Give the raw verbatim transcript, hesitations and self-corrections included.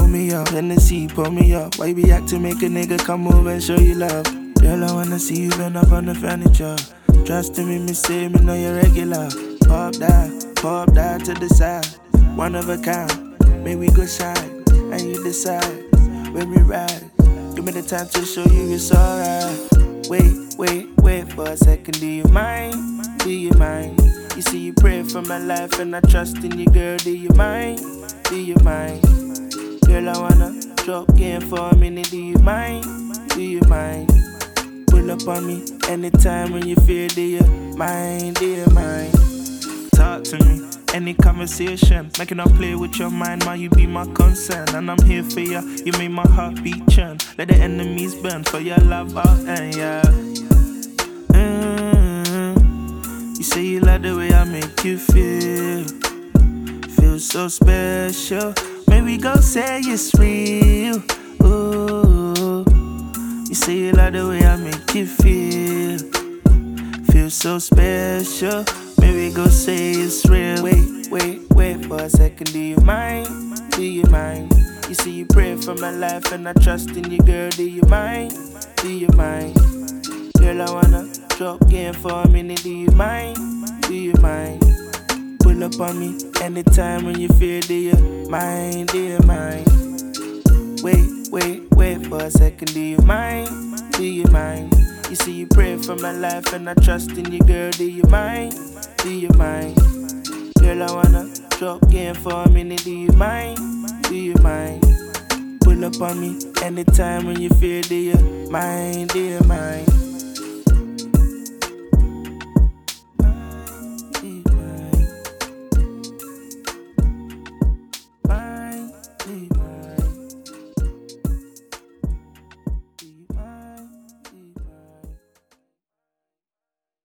me up, Hennessy, pull me up. Why you be acting, make a nigga come over and show you love? Girl, I wanna see you bend up on the furniture. Trust in me, me say me know you're regular. Pop that, pop that to the side. One of a kind, may we go side, and you decide when we ride. Give me the time to show you it's alright. Wait, wait, wait for a second, do you mind? Do you mind? You see you pray for my life and I trust in you, girl, do you mind? Do you mind? Girl, I wanna drop game for a minute, do you mind? Do you mind? Pull up on me anytime when you feel, do you mind? Do you mind? Talk to me, any conversation, making up play with your mind, man, you be my concern. And I'm here for ya, you make my heart beat churn. Let the enemies burn for your love out and yeah. Mm-hmm. You say you like the way I make you feel, feel so special. Maybe go say it's real. Ooh. You say you like the way I make you feel, feel so special. Maybe go say it's real. Wait, wait, wait for a second. Do you mind? Do you mind? You see you pray for my life and I trust in you, girl. Do you mind? Do you mind? Girl, I wanna drop game for a minute. Do you mind? Do you mind? Pull up on me anytime when you feel. Do you mind? Do you mind? Wait, wait, wait for a second. Do you mind? Do you mind? You see you pray for my life and I trust in you, girl. Do you mind? Do you mind? Girl, I wanna drop game for a minute. Do you mind? Do you mind? Pull up on me anytime when you feel. Do you mind? Do you mind?